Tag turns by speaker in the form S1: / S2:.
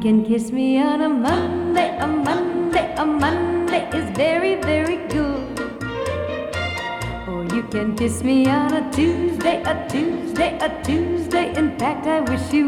S1: can kiss me on a Monday, a Monday, a Monday is very, very good. Or you can kiss me on a Tuesday, a Tuesday, a Tuesday. In fact, I wish you